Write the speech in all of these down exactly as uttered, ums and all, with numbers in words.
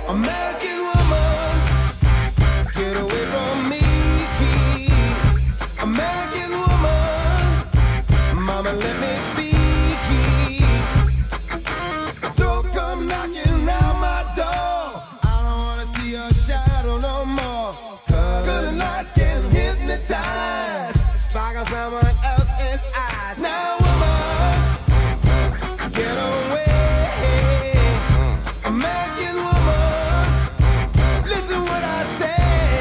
American woman, get away from me. American woman, mama, let me be. Don't come knocking round my door. I don't wanna see your shadow no more. Good lights can hypnotize, sparkle someone else's eyes. Now, woman, get away. American woman, listen what I say.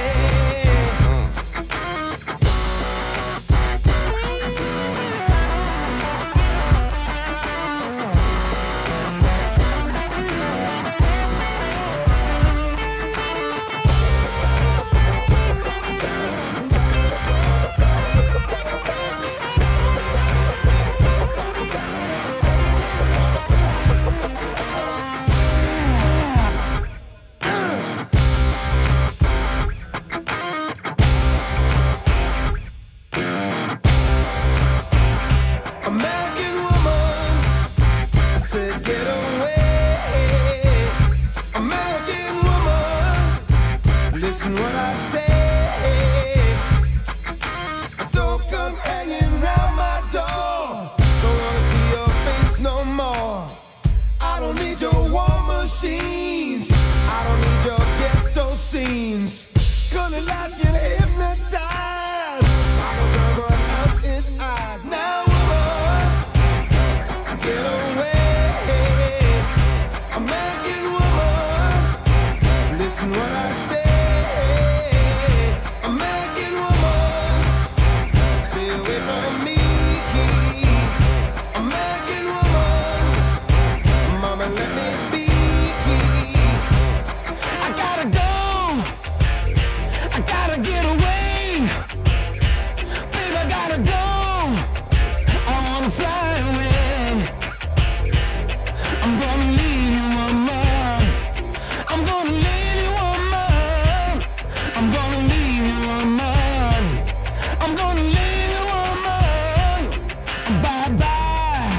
American woman, I said get away. American woman, listen what I say. Don't come hanging round my door. Don't wanna see your face no more. I don't need your war machines. I don't need your ghetto scenes. Gonna lights get hypnotized. Sparkle someone else's eyes. Now, woman, get away. American woman, listen what I say. American woman, stay away from me. American woman, mama, let me be. I gotta go. I gotta get away. Baby, I gotta go. I wanna fly away. I'm gonna leave you, woman. I'm gonna leave you, woman. I'm gonna leave you, woman. I'm gonna leave you, woman. Bye bye.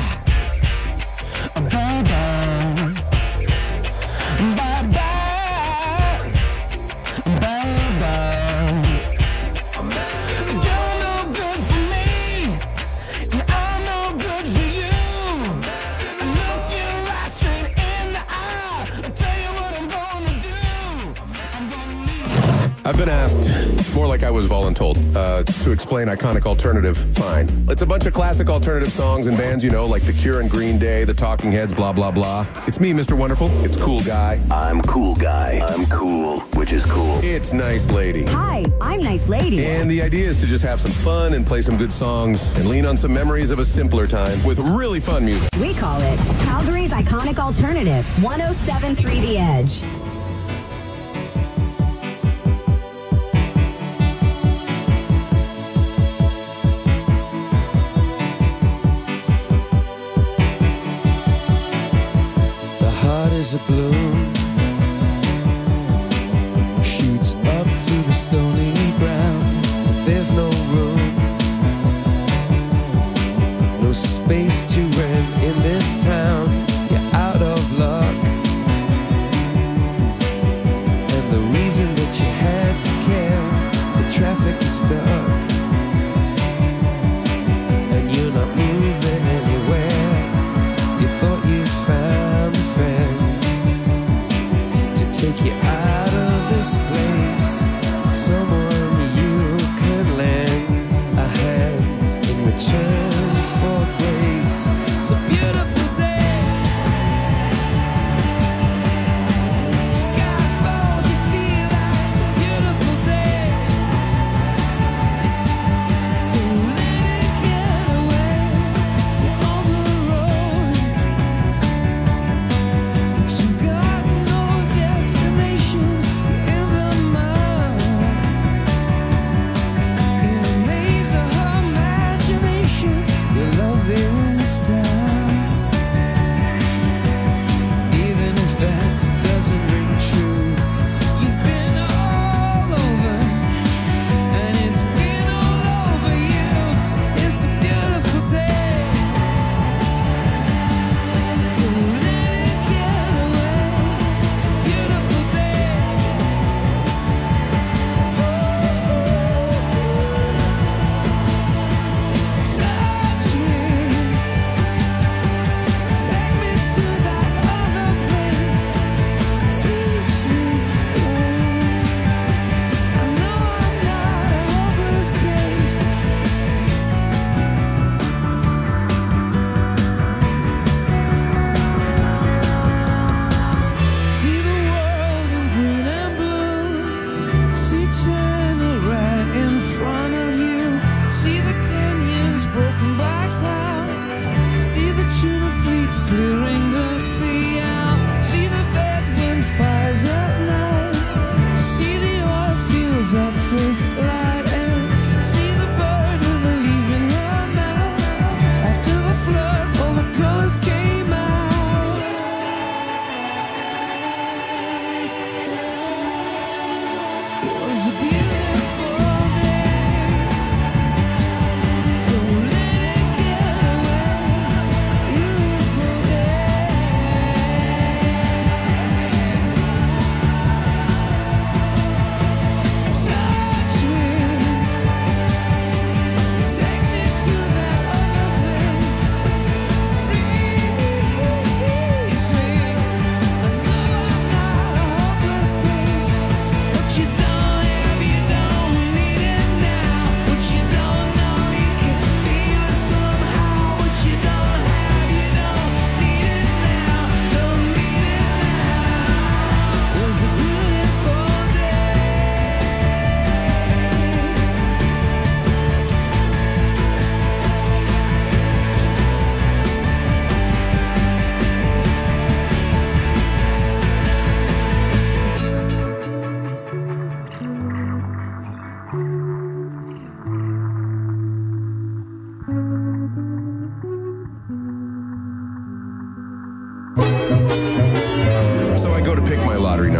Bye bye. Bye bye. Bye bye. You're no good for me, and I'm no good for you. I look you right straight in the eye. I tell you what I'm gonna do. I'm gonna leave. I've been asked, more like I was voluntold, uh, to explain iconic alternative. Fine. It's a bunch of classic alternative songs and bands, you know, like The Cure and Green Day, The Talking Heads, blah, blah, blah. It's me, Mister Wonderful. It's Cool Guy. I'm cool guy. I'm cool, which is cool. It's Nice Lady. Hi, I'm Nice Lady. And the idea is to just have some fun and play some good songs and lean on some memories of a simpler time with really fun music. We call it Calgary's Iconic Alternative, one oh seven point three The Edge. The heart is a balloon, shoots up through the stony ground. There's no room, no space to rent in this town. You're out of luck, and the reason that you had to care, the traffic is stuck, and you're not moving anywhere. You thought you found a friend to take you out of this place, someone you could lend a hand in return for grace. It's a beautiful day. Sky falls, you feel like it's a beautiful day. So let it get away. You're on the road, but you've got no destination. You're in the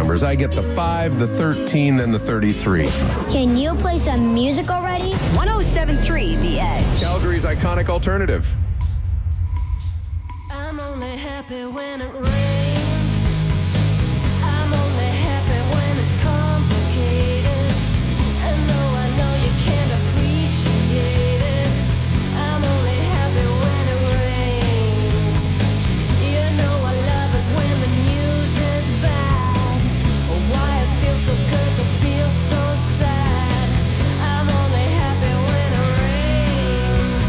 numbers. I get the five, the thirteen, then the thirty-three. Can you play some music already? one oh seven point three The Edge. Calgary's iconic alternative. I'm only happy when it rains. I'm only happy when it's complicated. And though I know you can't appreciate it, I'm only happy when it rains. You know I love it when the news is bad. Oh, why it feels so good to feel so sad. I'm only happy when it rains.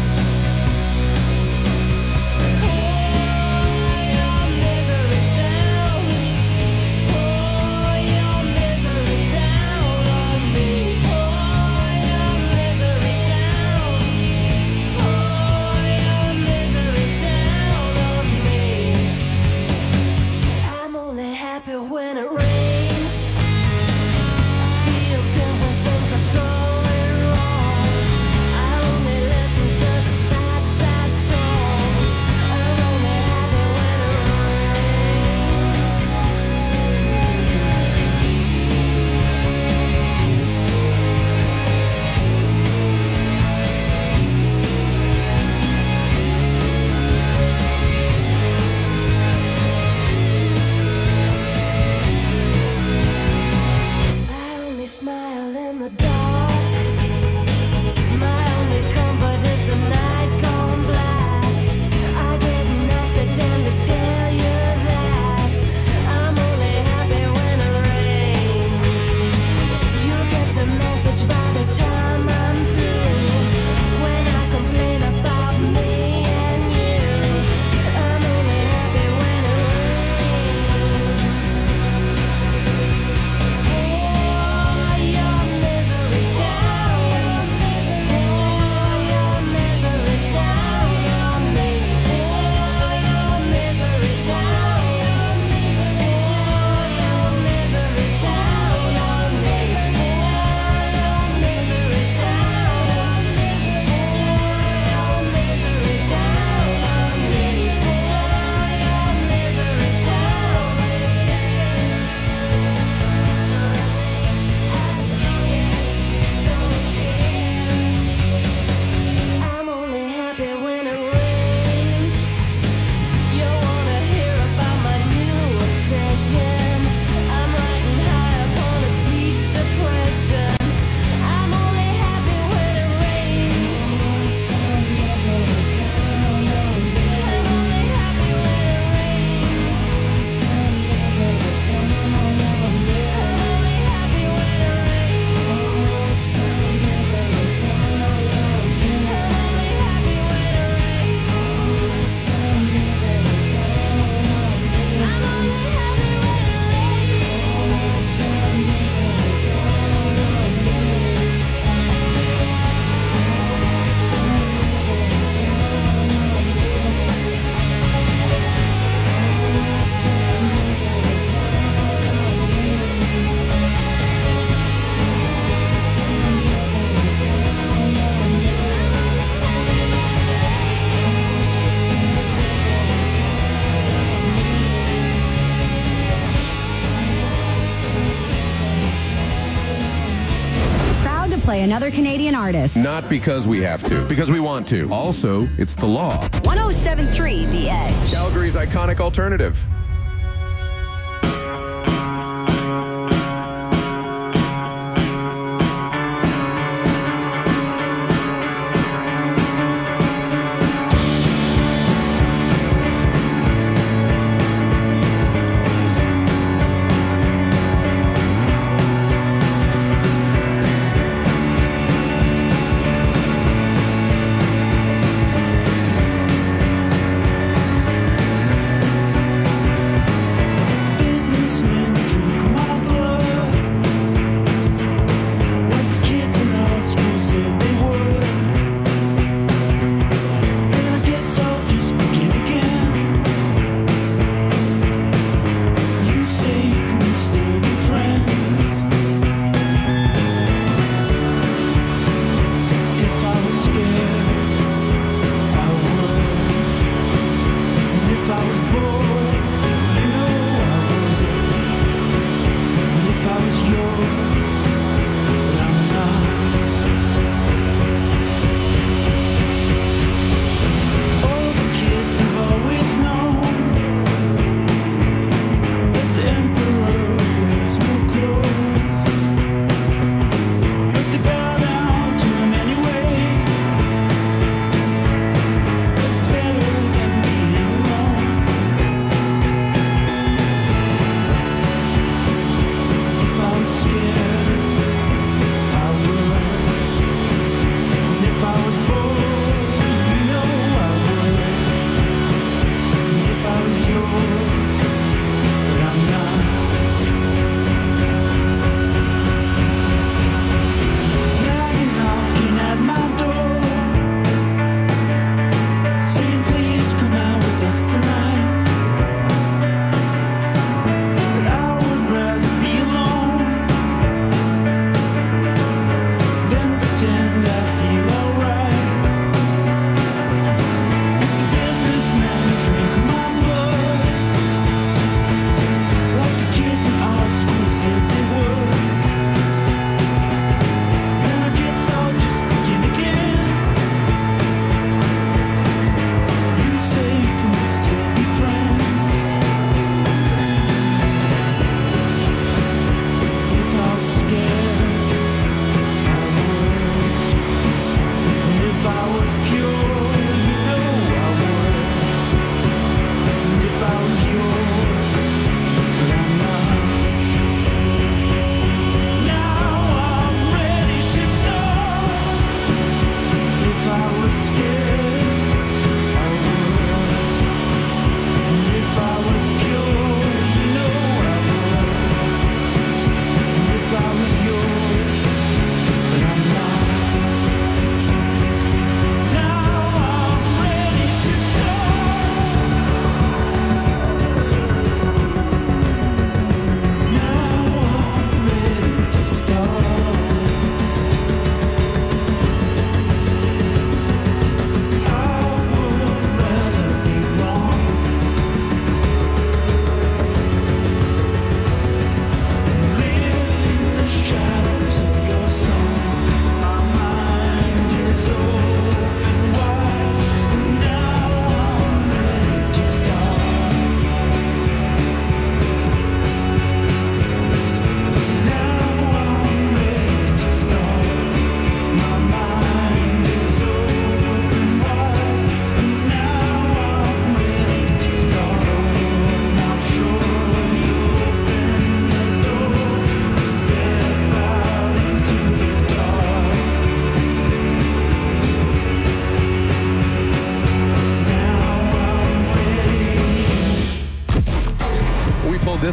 I'm only happy when it rains. Feel good when things are going wrong. I only listen to the sad, sad songs. I'm only happy when it I only smile in the dark. My only comfort is the night gone black. I didn't accident to tell you that I'm only happy when it rains. You get the message by the time I'm through. When I complain about me and you, I'm only happy when it rains. Pour your misery down. Pour your misery down on me. Pour your misery down. Pour your misery down on me. Pour your misery down. Pour your misery down on me. I'm only happy when it rains. You wanna hear about my new obsession? I'm riding high upon a deep depression. I'm only happy when it rains. I'm only happy when it rains. I'm only happy when it Proud to play another Canadian artist. Not because we have to, because we want to. Also, it's the law. one oh seven point three The Edge. Calgary's iconic alternative.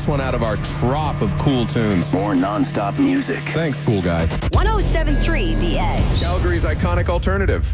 one out of our trough of cool tunes. More non-stop music. Thanks, cool guy. one oh seven point three The Edge. Calgary's iconic alternative.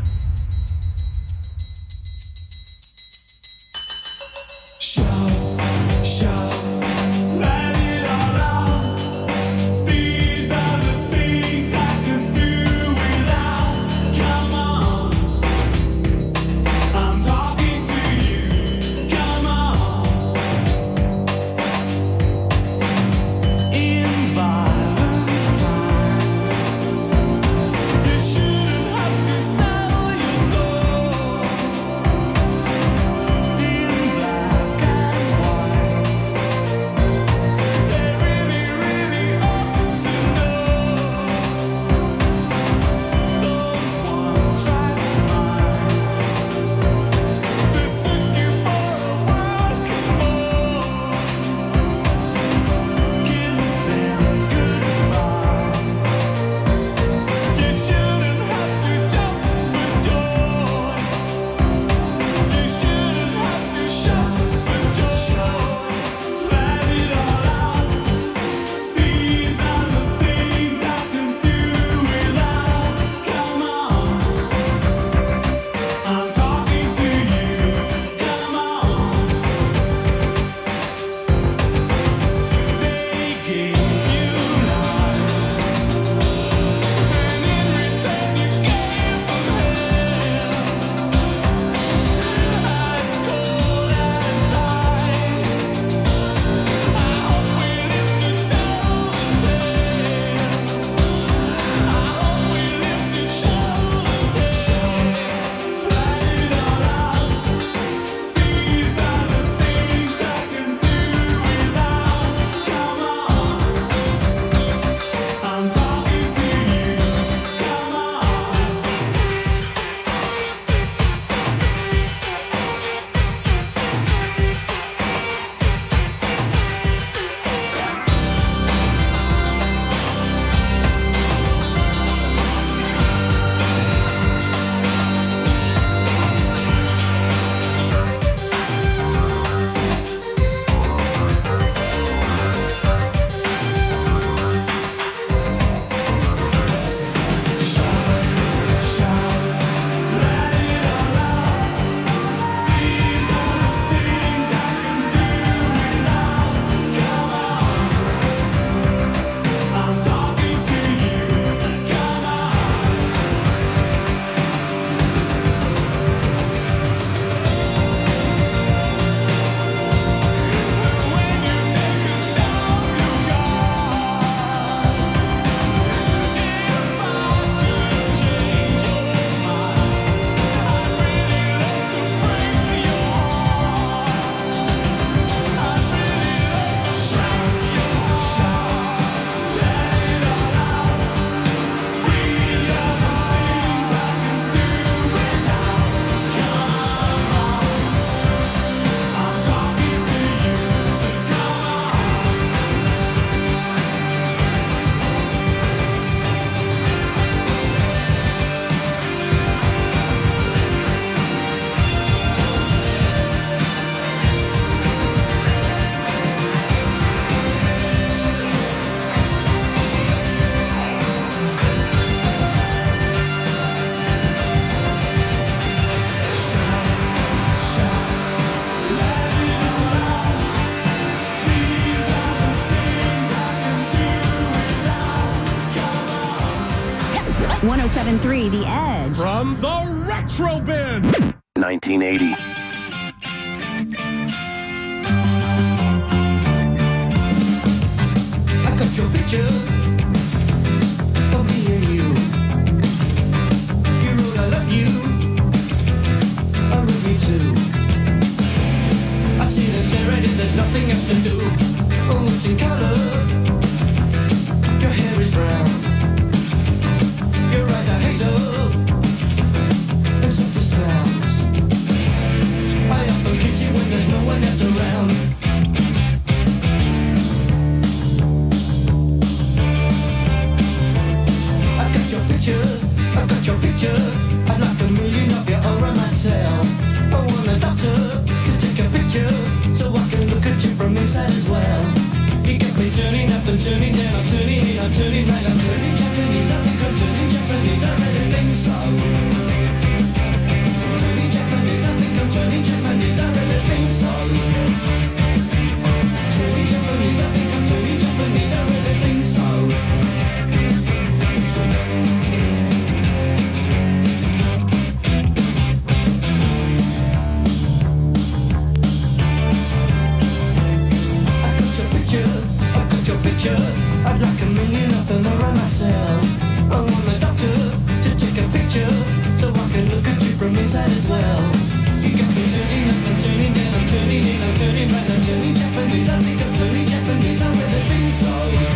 one oh seven point three The Edge. From the Retro Bin. nineteen eighty. I got your picture of me and you. You wrote I love you. I wrote me too. I see and stare at it, there's nothing else to do. Oh, it's in color. Your hair is brown. Your eyes are hazel and soft as clouds. I often kiss you when there's no one else around. I got your picture, I got your picture. I'd like a million of you all around myself. I want a doctor to take a picture so I can look at you from inside as well. turning, I'm turning right, I'm turning Japanese. I think I'm turning Japanese, I really think so. Turning Japanese, I think I'm turning Japanese, I really think so. Turning Japanese, I think I'm turning Japanese, I really think so. I'd like a million of them around myself. I want a doctor to take a picture so I can look at you from inside as well. You got me turning up and turning down, I'm turning in, I'm turning right, I'm turning Japanese. I think I'm turning Japanese, I really think so.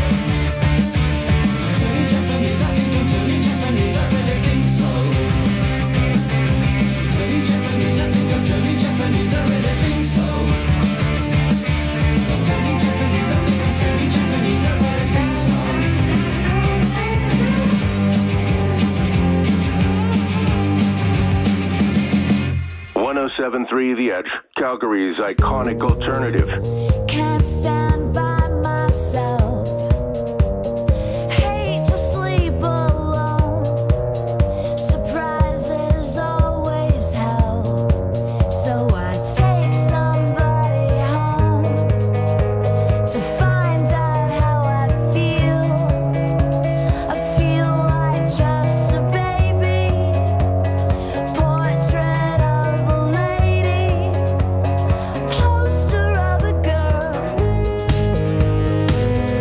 Turning Japanese, I think I'm turning Japanese, I really think so. Turning Japanese, I think I'm turning Japanese, I really think so. Turning Japanese, I think I'm turning Japanese, I really think so. one oh seven point three The Edge, Calgary's iconic alternative. Can't stand by myself. Hate to sleep alone. Surprises always help. So I take somebody home to find out how I feel. I feel like just a baby. Portrait of a lady. Poster of a girl.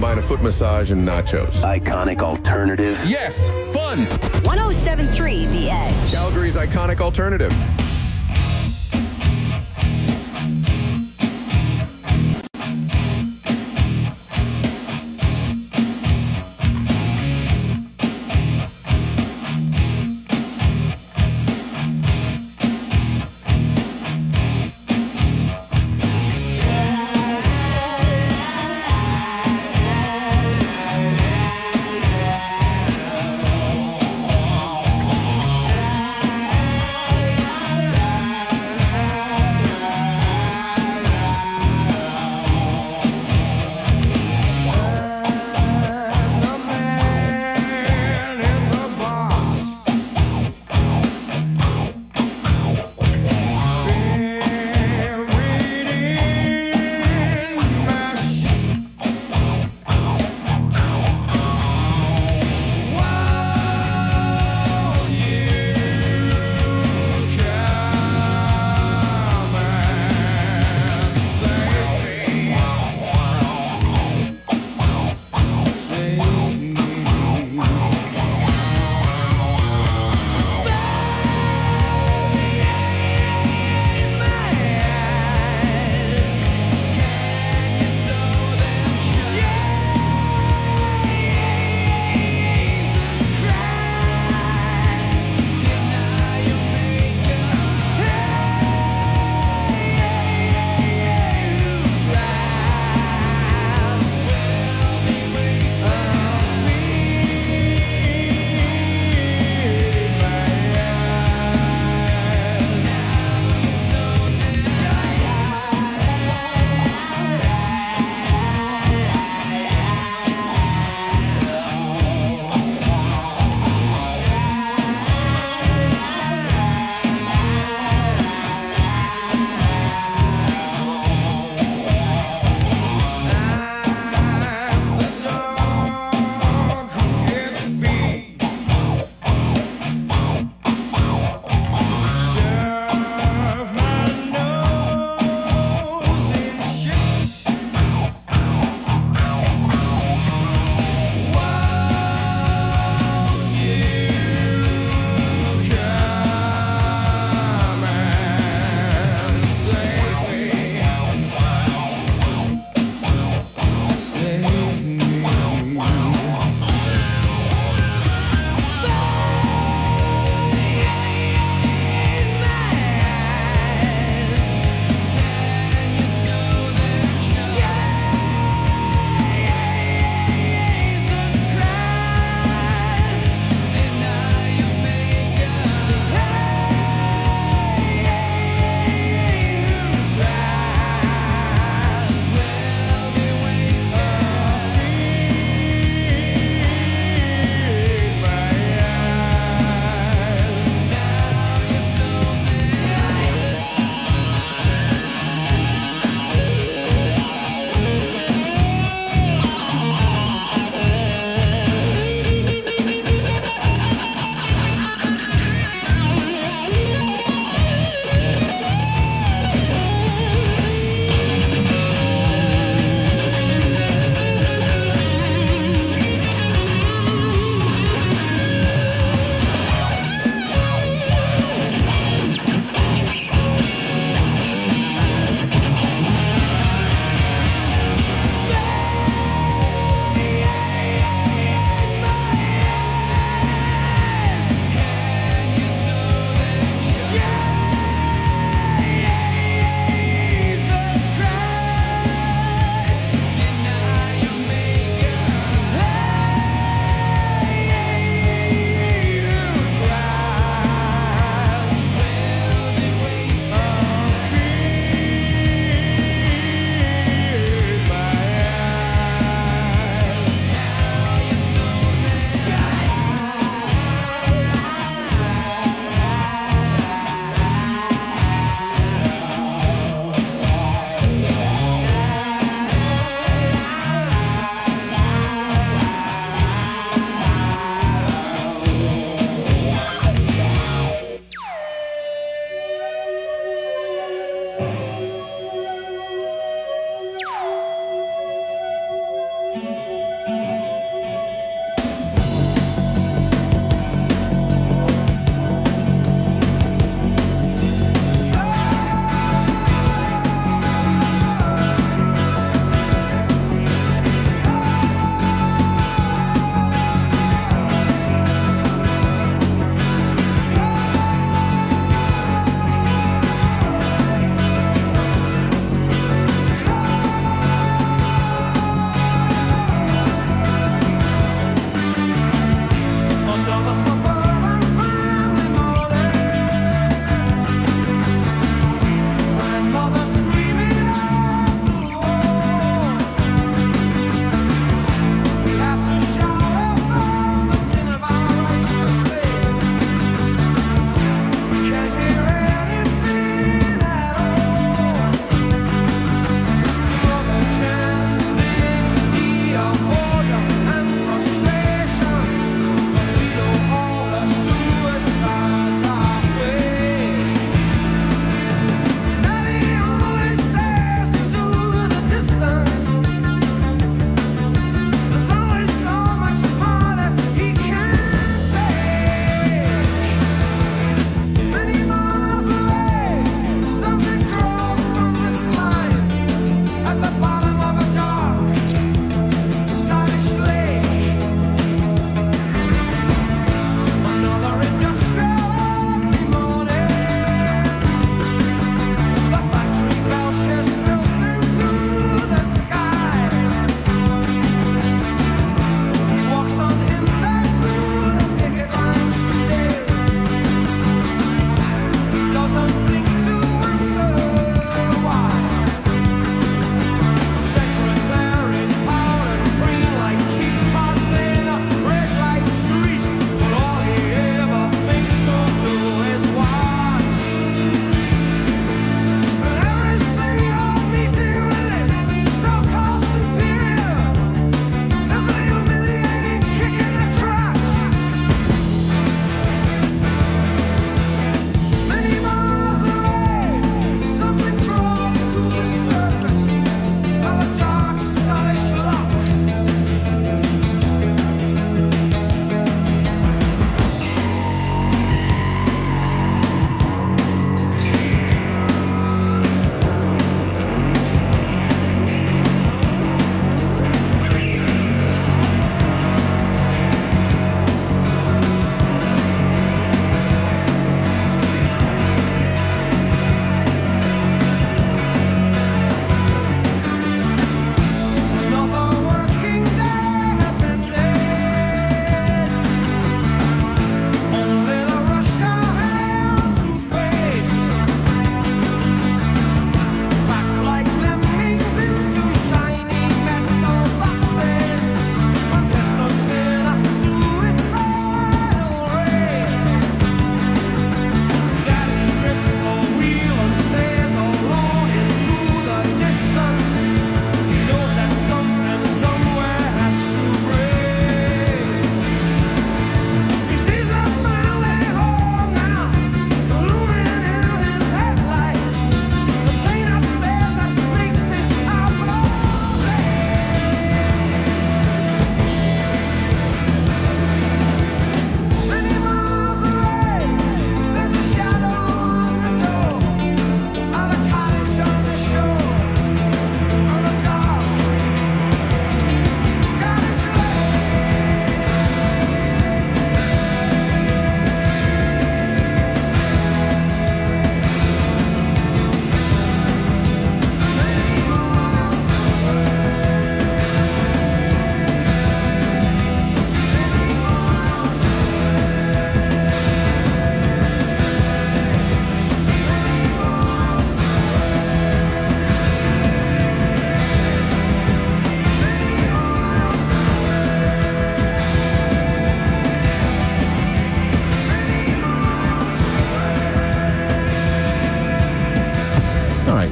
combine a foot massage and nachos. Iconic alternative. Yes, fun. one oh seven point three The Edge. Calgary's iconic alternative.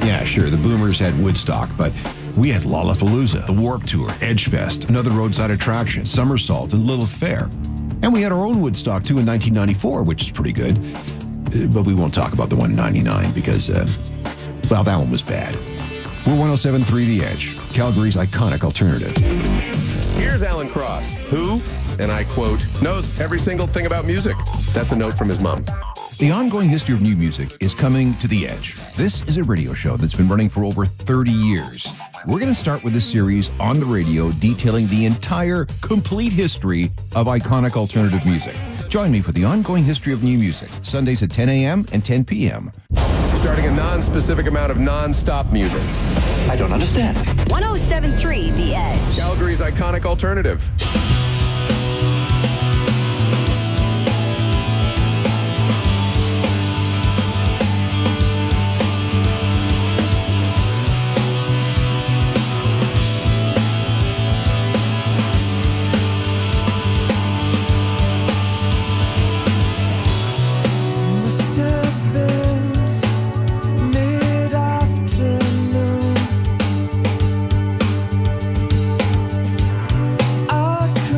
yeah, sure, the Boomers had Woodstock, but we had Lollapalooza, the Warped Tour, Edgefest, another roadside attraction, Somersault, and Lilith Fair. And we had our own Woodstock, too, in nineteen ninety-four, which is pretty good. Uh, But we won't talk about the one in ninety-nine because, uh, well, that one was bad. We're one oh seven point three The Edge, Calgary's iconic alternative. Here's Alan Cross, who, and I quote, knows every single thing about music. That's a note from his mom. The ongoing history of new music is coming to The Edge. This is a radio show that's been running for over thirty years. We're going to start with a series on the radio detailing the entire, complete history of iconic alternative music. Join me for the ongoing history of new music, Sundays at ten a.m. and ten p.m. Starting a non-specific amount of non-stop music. I don't understand. one oh seven point three The Edge. Calgary's iconic alternative. Must have been mid-afternoon. I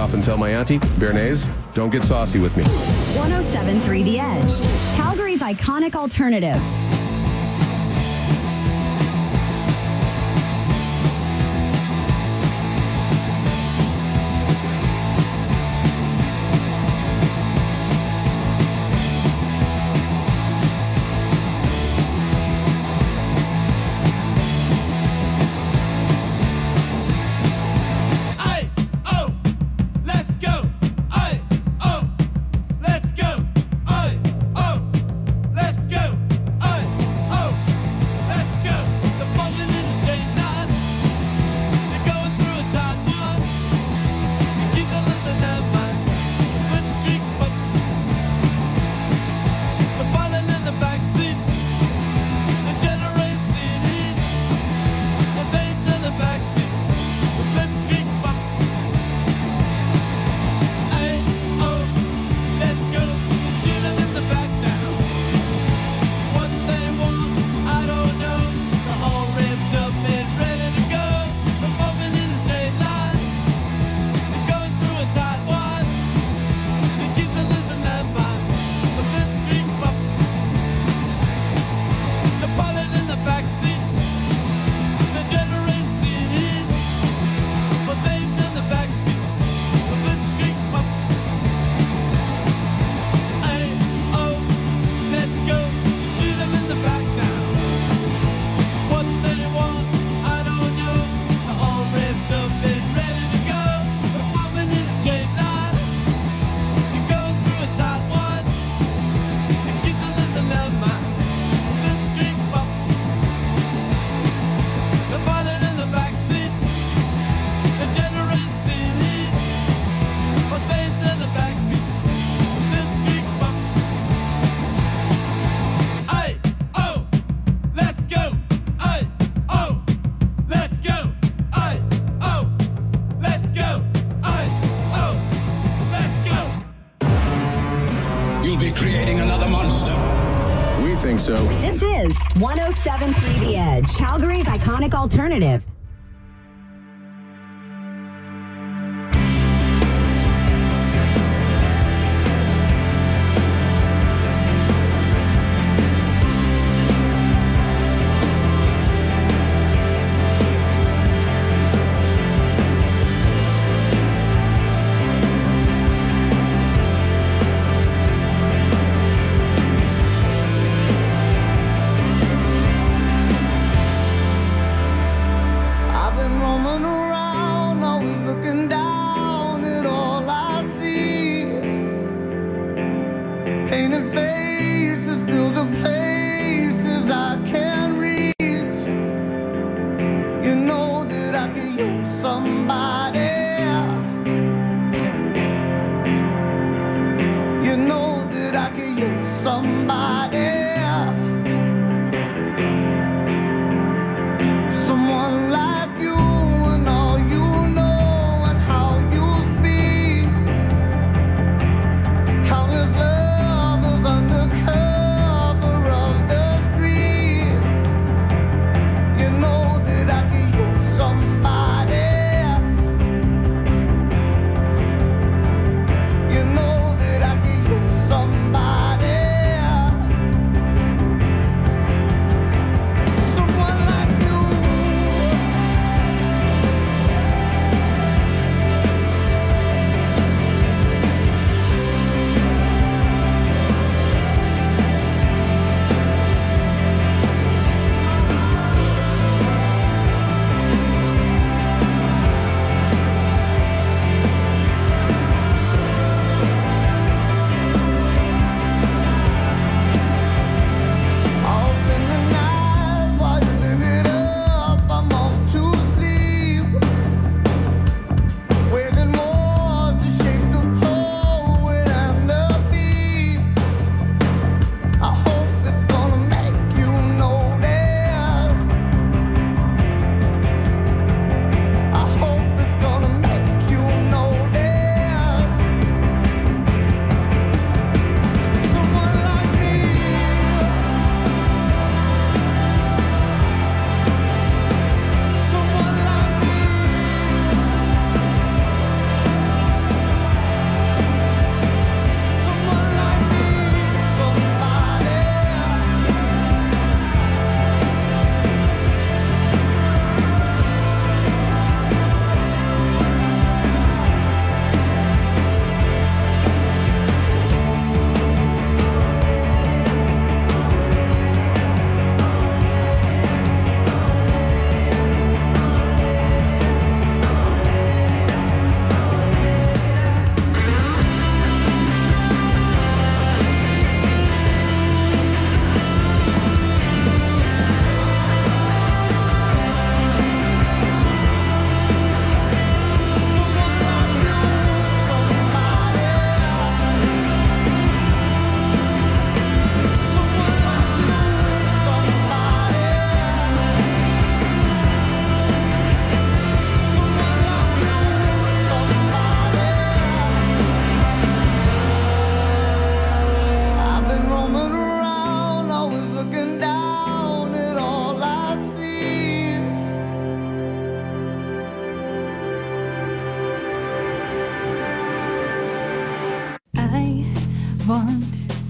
often tell my auntie, Bernays, don't get saucy with me. one oh seven point three The Edge, Calgary's iconic alternative. So this is one oh seven point three The Edge, Calgary's iconic alternative.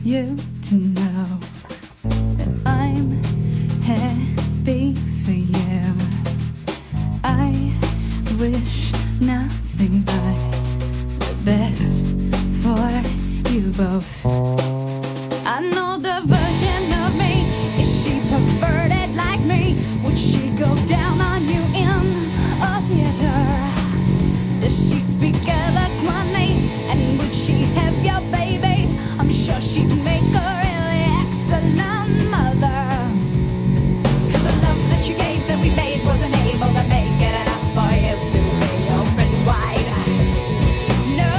you to know that I'm happy for you. I wish nothing but the best for you both. I know the version of me. Is she perverted like me? Would she go down on you in a theater? Does she speak eloquently? And would she have your baby? I'm sure she'd make a really excellent mother. Cause the love that you gave that we made wasn't able to make it enough for you to be open wide. No.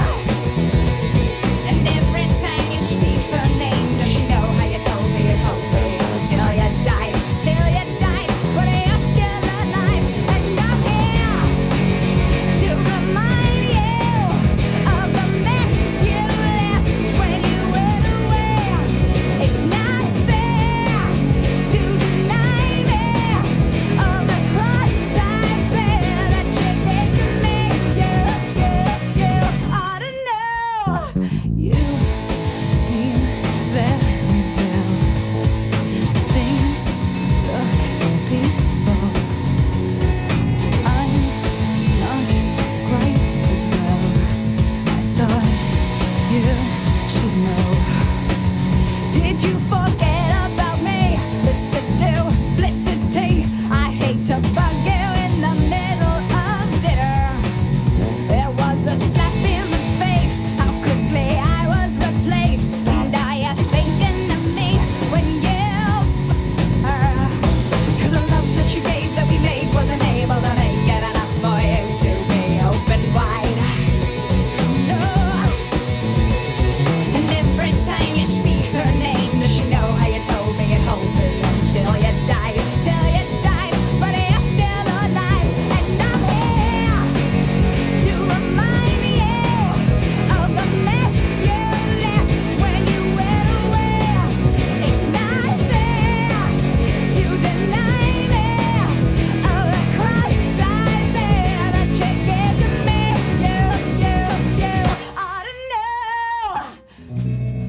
And every time you speak her name, does she know how you told me you'd hold me until you died? Till you died, but you're still alive. And I'm here to remind you of the mess you left when you went away. It's not fair to deny me of the cross I bear that you did to me. You, you, you ought to know. You seem very well. Things look peaceful. I'm not quite as well. I thought you should know. Did you forget about me, Mister Duplicity? I hate to bug you in the middle of dinner. There was a slap in the face, how quickly I was replaced. And are you thinking of me when you f her? Cause the love that you gave that we made wasn't able to make it enough for you to be open wide. No. And every time you speak her name, does she know how you told me you'd hold me until you died? Till you died, but you're still alive. And I'm here to remind you of the mess you left when you went away. It's not fair to deny me of the cross I bear that you gave to me. You, you, you ought to know.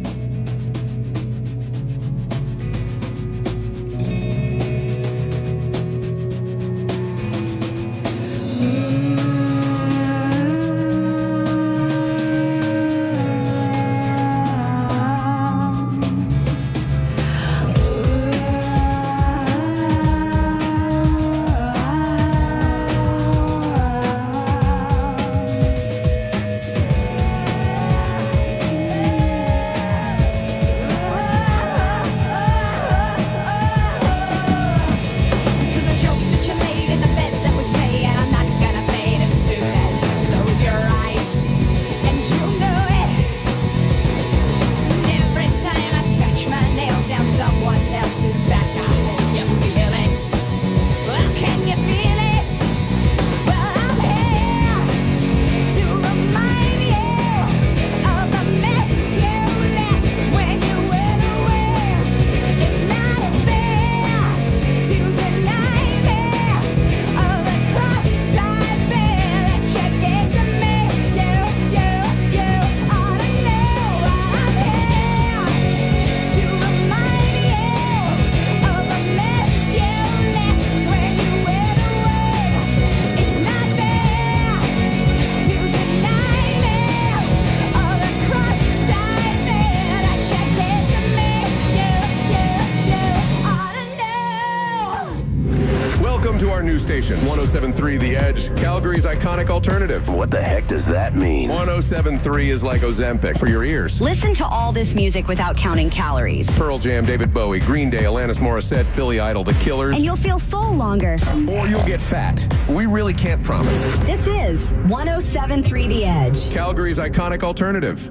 Cause the joke that you made in the bed that was me, and I'm not gonna fade as soon as you close your eyes. And you know it. And every time I scratch my nails down someone else's back, I hope you feel it. Well, can you feel it? Well, I'm here to remind you of the mess you left when you went away. It's not fair to deny me of the cross I bear that you gave to me. You, you, you ought to know. I'm here to remind you of the mess you left when you went away. It's not fair to deny me of the cross I bear that you gave to me. You, you, you ought to know. Welcome to our new station, one oh seven point three The Edge, Calgary's iconic alternative. What the heck does that mean? one oh seven point three is like Ozempic for your ears. Listen to all this music without counting calories. Pearl Jam, David Bowie, Green Day, Alanis Morissette, Billy Idol, The Killers. And you'll feel full longer. Or you'll get fat. We really can't promise. This is one oh seven point three The Edge. Calgary's iconic alternative.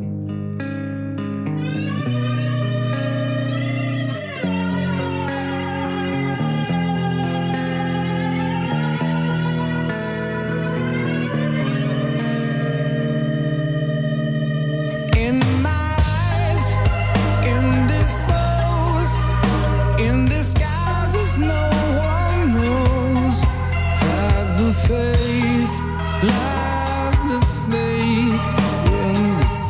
In my eyes, indisposed, in disguises no one knows, hides the face, lies the snake in the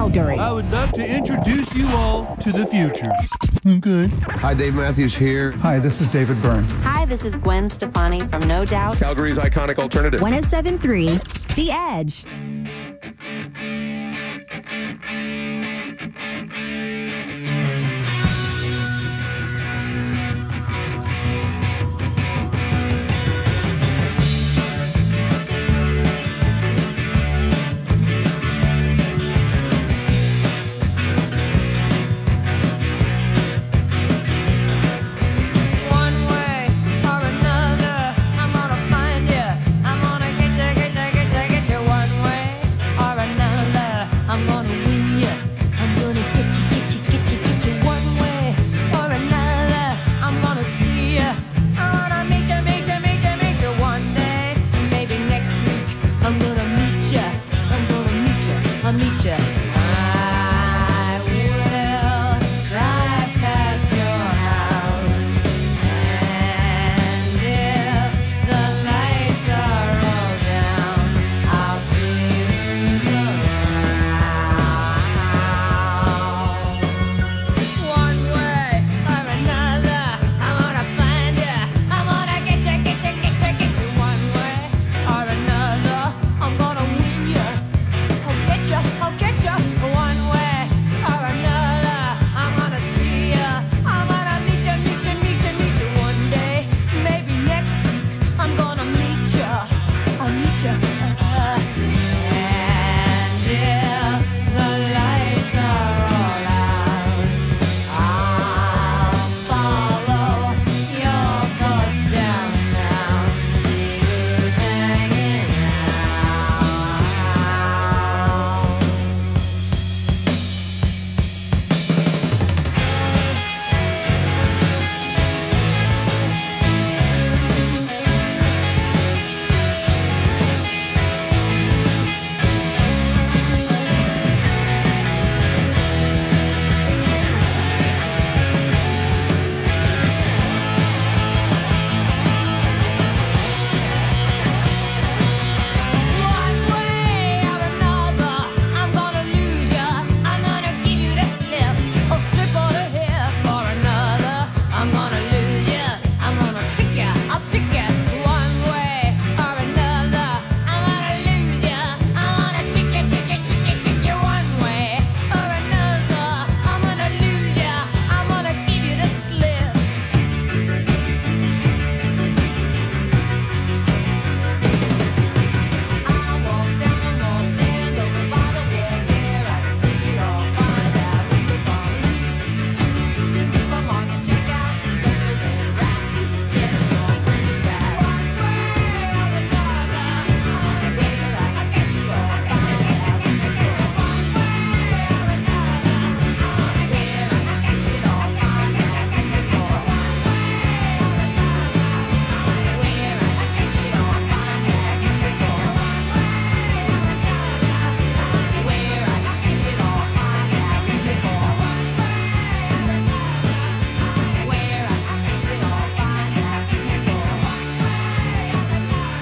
Calgary. I would love to introduce you all to the future. Okay. Hi, Dave Matthews here. Hi, this is David Byrne. Hi, this is Gwen Stefani from No Doubt. Calgary's iconic alternative. one oh seven point three The Edge.